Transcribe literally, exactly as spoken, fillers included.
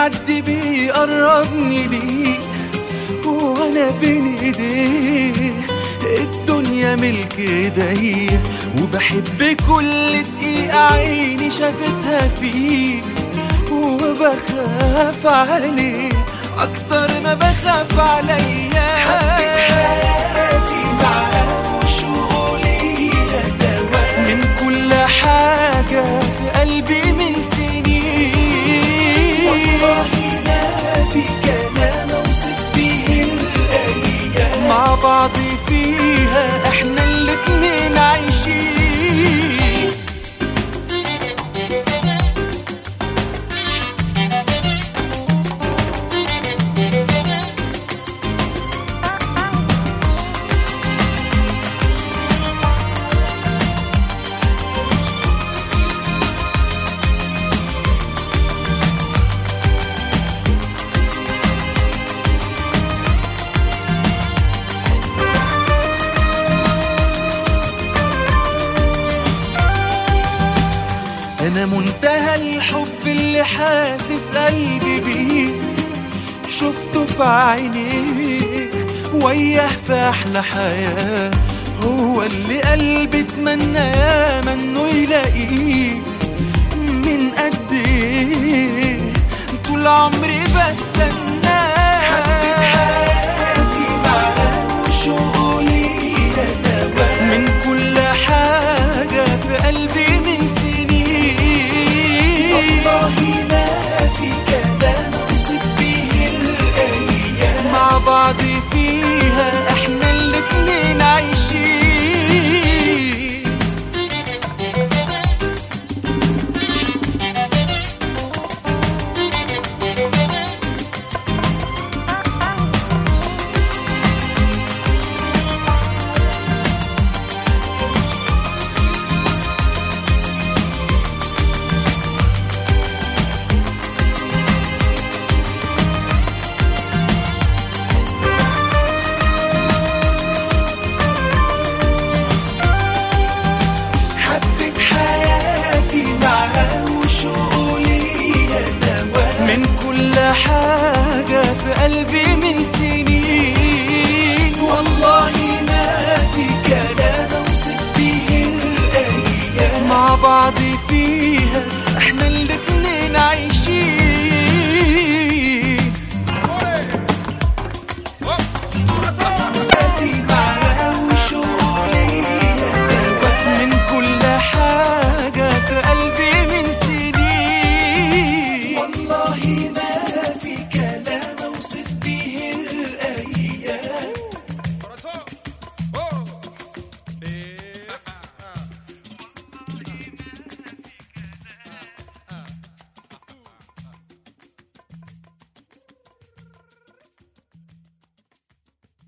بيعدي بيقربني ليك وانا بين ايديه، الدنيا ملك ايديا وبحب كل دقيقة عيني شافتها فيك، وبخاف عليك اكتر ما بخاف عليا. حبيت حياتي معاك وشغلي دواء من كل حاجة في قلبي من سنين، والله ما في كلام اوصف بيه الايام، مع بعض فيها احنا الاتنين عايشين. أنا منتهى الحب اللي حاسس قلبي بيه، شفته في عينيك وياه في أحلى حياة، هو اللي قلبي اتمنى ياما إنه يلاقيه. من قد إيه طول عمري بستنى